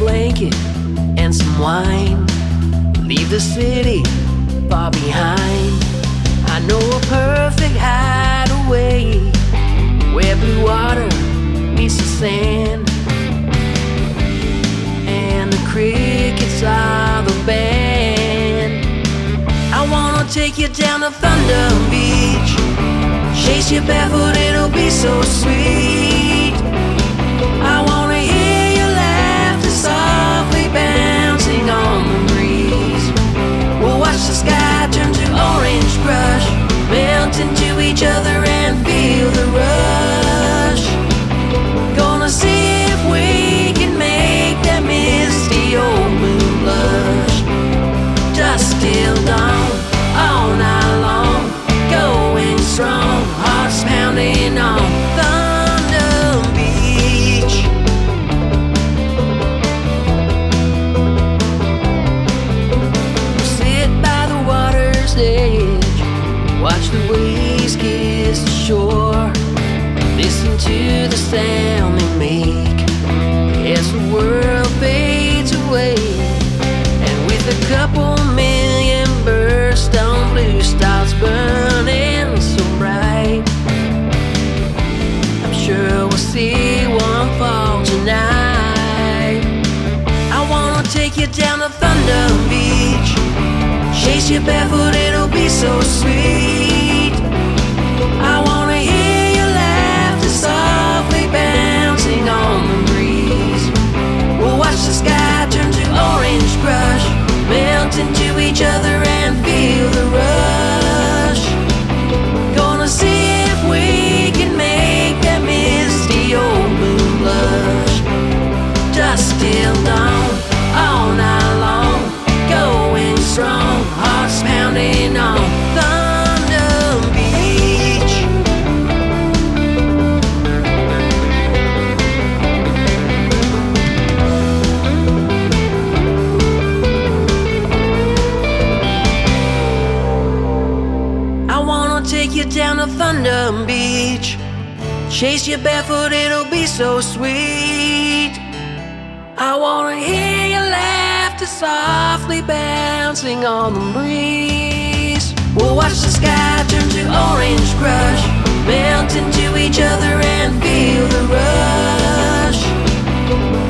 blanket and some wine. Leave the city far behind. I know a perfect hideaway where blue water meets the sand, and the crickets are the band. I wanna take you down to Thunder Beach, chase you barefoot, it'll be so sweet. I wanna hear your laughter softly bouncing on the breeze. We'll watch the sky turn to orange crush, melt into each other and feel the rush. Gonna see if we can make that misty old moon blush. Dusk till dawn, all night long, going strong, hearts pounding on Thunder Beach. Sit by the water's edge, watch the waves kiss the shore, listen to the sound they make as the world fades away. And with a couple million birthstone blue stars burning so bright, I'm sure we'll see one fall tonight. I wanna take you down to Thunder Beach, chase you barefoot, it'll be so sweet. I wanna hear your laughter softly bouncing on the breeze. We'll watch the sky turn to orange crush, melt into each other and feel the rush. Gonna see if we can make that misty old moon blush. Dusk till dawn, all night long, going strong, hearts pounding on Thunder Beach. I wanna take you down to Thunder Beach, chase you barefoot, it'll be so sweet. I wanna hear your laughter softly bouncing on the breeze. We'll watch the sky turn to orange crush, melt into each other and feel the rush.